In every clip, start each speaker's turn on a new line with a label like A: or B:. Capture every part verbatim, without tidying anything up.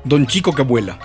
A: Don Chico que vuela.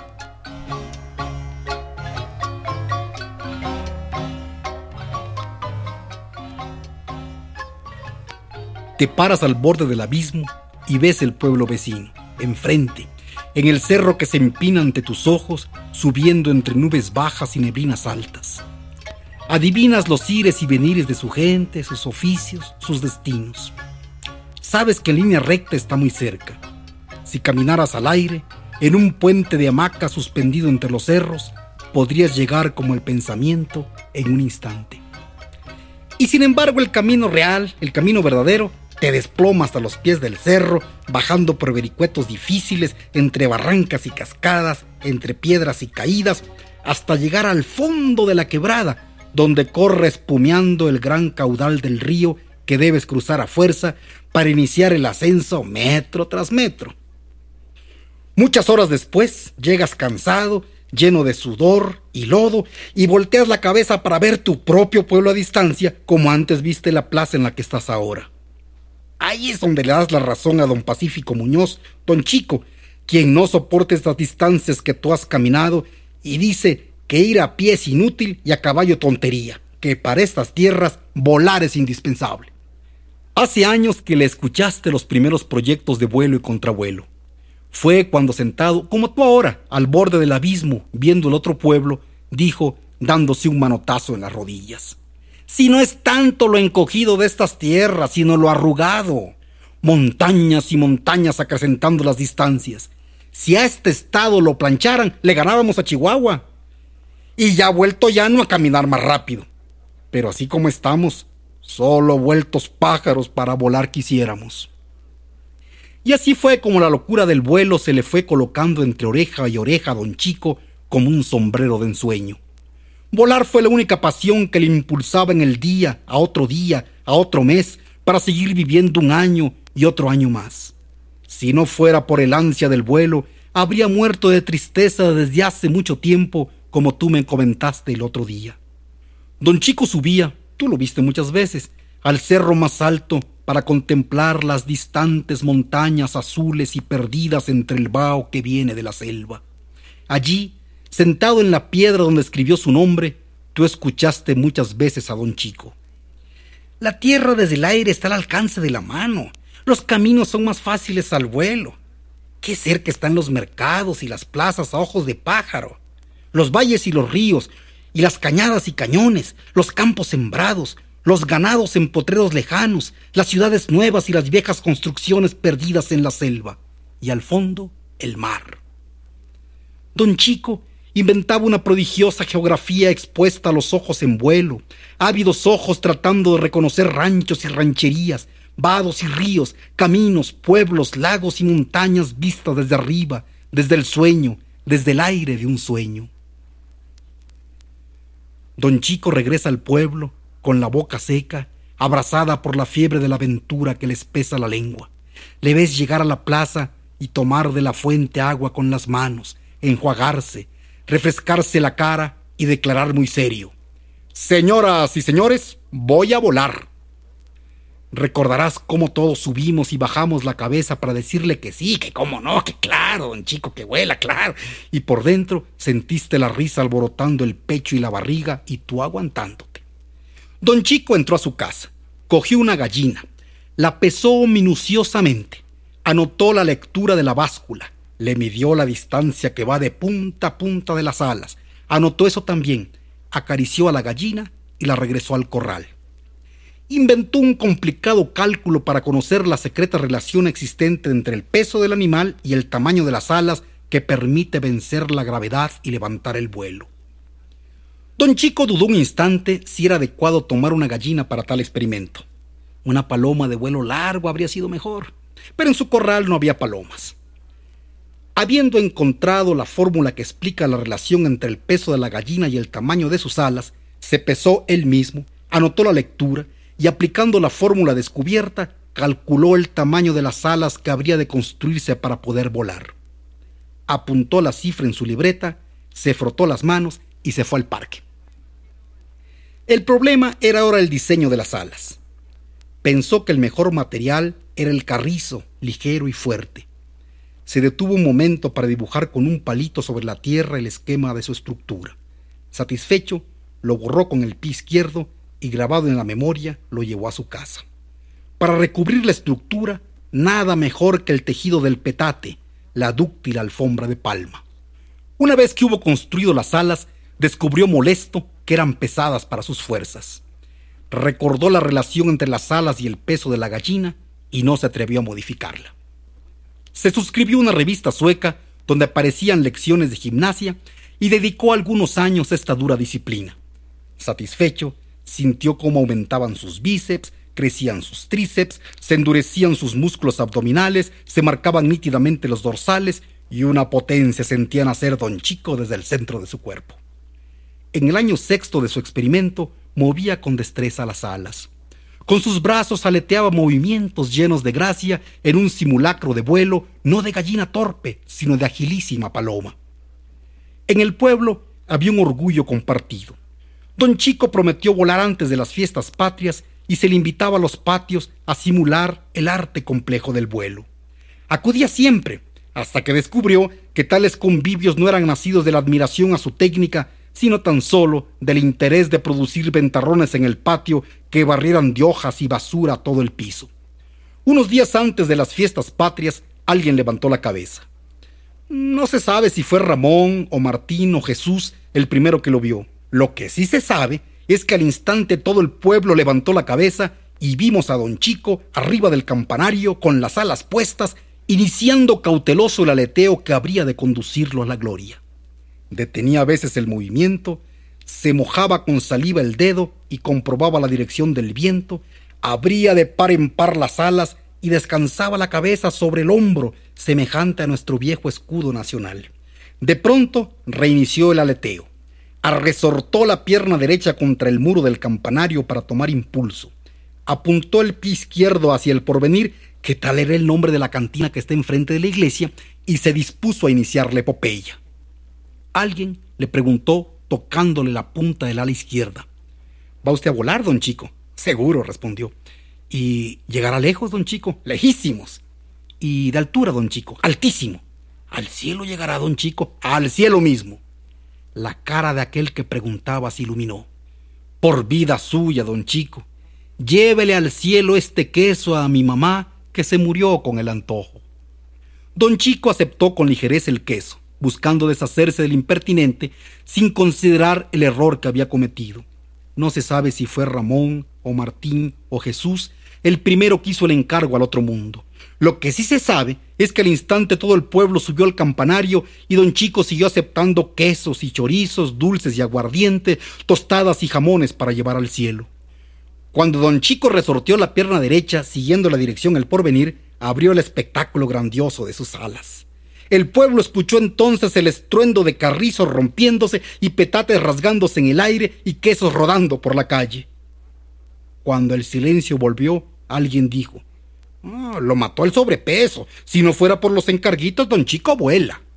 A: Te paras al borde del abismo y ves el pueblo vecino, enfrente, en el cerro que se empina ante tus ojos, subiendo entre nubes bajas y neblinas altas. Adivinas los ires y venires de su gente, sus oficios, sus destinos. Sabes que en línea recta está muy cerca. Si caminaras al aire, en un puente de hamaca suspendido entre los cerros, podrías llegar como el pensamiento en un instante. Y sin embargo el camino real, el camino verdadero, te desploma hasta los pies del cerro, bajando por vericuetos difíciles, entre barrancas y cascadas, entre piedras y caídas, hasta llegar al fondo de la quebrada, donde corre espumeando el gran caudal del río que debes cruzar a fuerza para iniciar el ascenso metro tras metro. Muchas horas después, llegas cansado, lleno de sudor y lodo, y volteas la cabeza para ver tu propio pueblo a distancia, como antes viste la plaza en la que estás ahora. Ahí es donde le das la razón a don Pacífico Muñoz, don Chico, quien no soporta estas distancias que tú has caminado y dice que ir a pie es inútil y a caballo tontería, que para estas tierras volar es indispensable. Hace años que le escuchaste los primeros proyectos de vuelo y contravuelo. Fue cuando sentado, como tú ahora, al borde del abismo, viendo el otro pueblo, dijo, dándose un manotazo en las rodillas: si no es tanto lo encogido de estas tierras, sino lo arrugado. Montañas y montañas acrecentando las distancias. Si a este estado lo plancharan, le ganábamos a Chihuahua. Y ya vuelto llano a caminar más rápido. Pero así como estamos, solo vueltos pájaros para volar quisiéramos. Y así fue como la locura del vuelo se le fue colocando entre oreja y oreja a don Chico como un sombrero de ensueño. Volar fue la única pasión que le impulsaba en el día, a otro día, a otro mes, para seguir viviendo un año y otro año más. Si no fuera por el ansia del vuelo, habría muerto de tristeza desde hace mucho tiempo, como tú me comentaste el otro día. Don Chico subía, tú lo viste muchas veces, al cerro más alto para contemplar las distantes montañas azules y perdidas entre el vaho que viene de la selva. Allí, sentado en la piedra donde escribió su nombre, tú escuchaste muchas veces a don Chico: la tierra desde el aire está al alcance de la mano. Los caminos son más fáciles al vuelo. Qué cerca están los mercados y las plazas a ojos de pájaro. Los valles y los ríos, y las cañadas y cañones, los campos sembrados, los ganados en potreros lejanos, las ciudades nuevas y las viejas construcciones perdidas en la selva. Y al fondo, el mar. Don Chico inventaba una prodigiosa geografía expuesta a los ojos en vuelo, ávidos ojos tratando de reconocer ranchos y rancherías, vados y ríos, caminos, pueblos, lagos y montañas vistas desde arriba, desde el sueño, desde el aire de un sueño. Don Chico regresa al pueblo con la boca seca, abrazada por la fiebre de la aventura que le espesa la lengua. Le ves llegar a la plaza y tomar de la fuente agua con las manos, enjuagarse, refrescarse la cara y declarar muy serio: señoras y señores, voy a volar. Recordarás cómo todos subimos y bajamos la cabeza para decirle que sí, que cómo no, que claro, don Chico, que vuela, claro. Y por dentro sentiste la risa alborotando el pecho y la barriga y tú aguantándote. Don Chico entró a su casa, cogió una gallina, la pesó minuciosamente, anotó la lectura de la báscula, le midió la distancia que va de punta a punta de las alas, anotó eso también, acarició a la gallina y la regresó al corral. Inventó un complicado cálculo para conocer la secreta relación existente entre el peso del animal y el tamaño de las alas que permite vencer la gravedad y levantar el vuelo. Don Chico dudó un instante si era adecuado tomar una gallina para tal experimento. Una paloma de vuelo largo habría sido mejor, pero en su corral no había palomas. Habiendo encontrado la fórmula que explica la relación entre el peso de la gallina y el tamaño de sus alas, se pesó él mismo, anotó la lectura y, aplicando la fórmula descubierta, calculó el tamaño de las alas que habría de construirse para poder volar. Apuntó la cifra en su libreta, se frotó las manos y se fue al parque. El problema era ahora el diseño de las alas. Pensó que el mejor material era el carrizo, ligero y fuerte. Se detuvo un momento para dibujar con un palito sobre la tierra el esquema de su estructura. Satisfecho, lo borró con el pie izquierdo y, grabado en la memoria, lo llevó a su casa. Para recubrir la estructura, nada mejor que el tejido del petate, la dúctil alfombra de palma. Una vez que hubo construido las alas, descubrió molesto que eran pesadas para sus fuerzas. Recordó la relación entre las alas y el peso de la gallina y no se atrevió a modificarla. Se suscribió a una revista sueca donde aparecían lecciones de gimnasia y dedicó algunos años a esta dura disciplina. Satisfecho, sintió cómo aumentaban sus bíceps, crecían sus tríceps, se endurecían sus músculos abdominales, se marcaban nítidamente los dorsales y una potencia sentía nacer don Chico desde el centro de su cuerpo. En el año sexto de su experimento, movía con destreza las alas. Con sus brazos aleteaba movimientos llenos de gracia en un simulacro de vuelo, no de gallina torpe, sino de agilísima paloma. En el pueblo había un orgullo compartido. Don Chico prometió volar antes de las fiestas patrias y se le invitaba a los patios a simular el arte complejo del vuelo. Acudía siempre, hasta que descubrió que tales convivios no eran nacidos de la admiración a su técnica, sino tan solo del interés de producir ventarrones en el patio que barrieran de hojas y basura todo el piso. Unos días antes de las fiestas patrias, alguien levantó la cabeza. No se sabe si fue Ramón o Martín o Jesús el primero que lo vio. Lo que sí se sabe es que al instante todo el pueblo levantó la cabeza y vimos a don Chico arriba del campanario con las alas puestas, iniciando cauteloso el aleteo que habría de conducirlo a la gloria. Detenía a veces el movimiento, se mojaba con saliva el dedo y comprobaba la dirección del viento, abría de par en par las alas y descansaba la cabeza sobre el hombro, semejante a nuestro viejo escudo nacional. De pronto reinició el aleteo. Arresortó la pierna derecha contra el muro del campanario para tomar impulso. Apuntó el pie izquierdo hacia el Porvenir, que tal era el nombre de la cantina que está enfrente de la iglesia, y se dispuso a iniciar la epopeya. Alguien le preguntó, tocándole la punta del ala izquierda. ¿Va usted a volar, don Chico? Seguro, respondió. ¿Y llegará lejos, don Chico? Lejísimos. ¿Y de altura, don Chico? Altísimo. ¿Al cielo llegará, don Chico? Al cielo mismo. La cara de aquel que preguntaba se iluminó. Por vida suya, don Chico, llévele al cielo este queso a mi mamá, que se murió con el antojo. Don Chico aceptó con ligereza el queso, buscando deshacerse del impertinente sin considerar el error que había cometido. No se sabe si fue Ramón o Martín o Jesús el primero que hizo el encargo al otro mundo. Lo que sí se sabe es que al instante todo el pueblo subió al campanario y don Chico siguió aceptando quesos y chorizos, dulces y aguardiente, tostadas y jamones para llevar al cielo. Cuando don Chico resorteó la pierna derecha siguiendo la dirección El Porvenir, abrió el espectáculo grandioso de sus alas. El pueblo escuchó entonces el estruendo de carrizos rompiéndose y petates rasgándose en el aire y quesos rodando por la calle. Cuando el silencio volvió, alguien dijo: oh, lo mató el sobrepeso. Si no fuera por los encarguitos, don Chico vuela.